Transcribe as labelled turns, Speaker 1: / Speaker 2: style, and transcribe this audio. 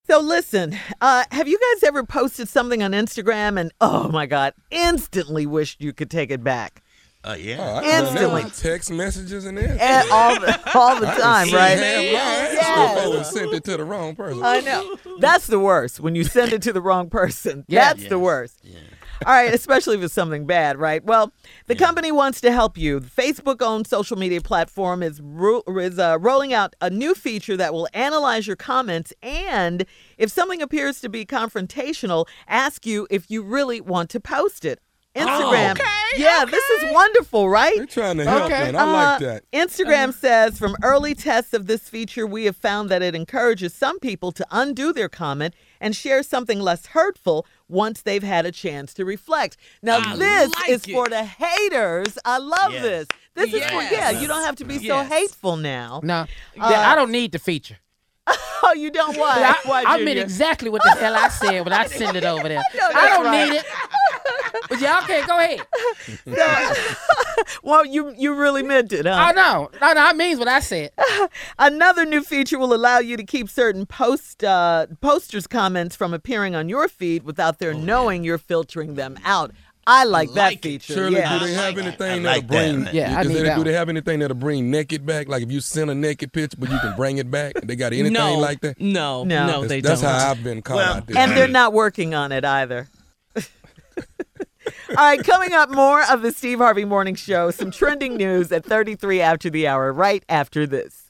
Speaker 1: So listen, have you guys ever posted something on Instagram and, oh my God, instantly wished you could take it back?
Speaker 2: Yeah.
Speaker 3: Oh,
Speaker 1: Instantly.
Speaker 3: Text messages and everything.
Speaker 1: And all the time, right?
Speaker 3: Before we sent it to the wrong person.
Speaker 1: I know. That's the worst, when you send it to the wrong person.
Speaker 4: Yeah.
Speaker 1: That's the worst. Yeah. All right, especially if it's something bad, right? Well, the company wants to help you. The Facebook-owned social media platform is rolling out a new feature that will analyze your comments and, if something appears to be confrontational, ask you if you really want to post it. Instagram. This is wonderful, right?
Speaker 3: They're trying to help, man. I like that.
Speaker 1: Instagram says, from early tests of this feature, we have found that it encourages some people to undo their comment and share something less hurtful once they've had a chance to reflect. Now, this is for the haters. I love this. This is for, you don't have to be so hateful now.
Speaker 4: No, I don't need the feature.
Speaker 1: Oh, you don't want it?
Speaker 4: I meant exactly what the hell I said when I sent it over there. I don't need it. But okay, go ahead.
Speaker 1: Well, you really meant it, huh?
Speaker 4: Oh, no, I means what I said.
Speaker 1: Another new feature will allow you to keep certain posters' comments from appearing on your feed without their knowing you're filtering them out. I like that feature.
Speaker 3: Shirley, do they have anything that'll bring? Do they have anything that'll bring naked back? Like if you send a naked picture, but you can bring it back. They got anything like that?
Speaker 5: No, they
Speaker 3: that's
Speaker 5: don't.
Speaker 3: That's how I've been caught out there.
Speaker 1: And they're not working on it either. All right, coming up, more of the Steve Harvey Morning Show. Some trending news at 33 after the hour, right after this.